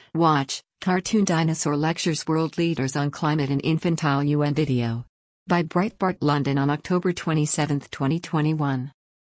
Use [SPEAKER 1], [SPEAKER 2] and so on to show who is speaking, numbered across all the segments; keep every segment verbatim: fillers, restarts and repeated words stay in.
[SPEAKER 1] Watch, Cartoon Dinosaur Lectures World Leaders on Climate and Infantile U N Video. By Breitbart London on October twenty-seventh, twenty twenty-one.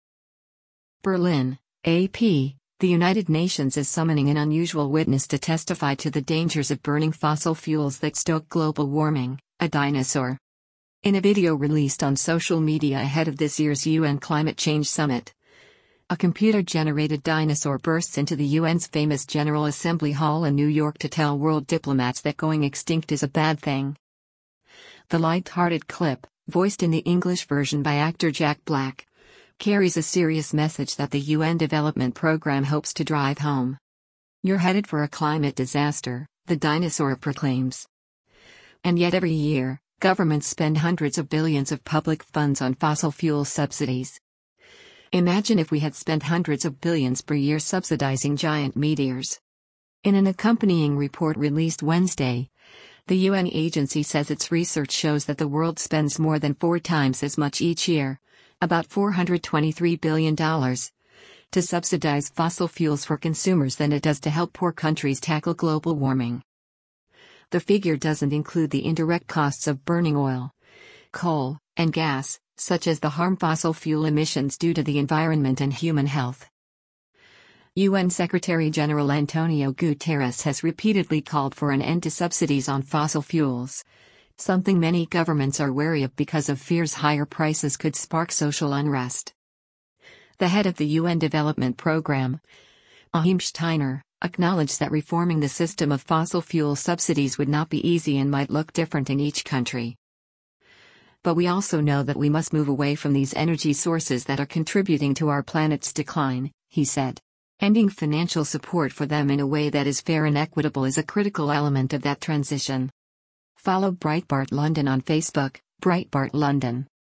[SPEAKER 1] Berlin, A P. The United Nations is summoning an unusual witness to testify to the dangers of burning fossil fuels that stoke global warming, a dinosaur. In a video released on social media ahead of this year's U N Climate Change Summit, a computer-generated dinosaur bursts into the U N's famous General Assembly Hall in New York to tell world diplomats that going extinct is a bad thing. The light-hearted clip, voiced in the English version by actor Jack Black, carries a serious message that the U N Development Programme hopes to drive home. "You're headed for a climate disaster," the dinosaur proclaims. And yet every year, governments spend hundreds of billions of public funds on fossil fuel subsidies. Imagine if we had spent hundreds of billions per year subsidizing giant meteors. In an accompanying report released Wednesday, the U N agency says its research shows that the world spends more than four times as much each year, about four hundred twenty-three billion dollars, to subsidize fossil fuels for consumers than it does to help poor countries tackle global warming. The figure doesn't include the indirect costs of burning oil, coal, and gas, such as the harm fossil fuel emissions do to the environment and human health. U N Secretary-General Antonio Guterres has repeatedly called for an end to subsidies on fossil fuels, something many governments are wary of because of fears higher prices could spark social unrest. The head of the U N Development Programme, Achim Steiner, acknowledged that reforming the system of fossil fuel subsidies would not be easy and might look different in each country. But we also know that we must move away from these energy sources that are contributing to our planet's decline, he said. Ending financial support for them in a way that is fair and equitable is a critical element of that transition. Follow Breitbart London on Facebook, Breitbart London.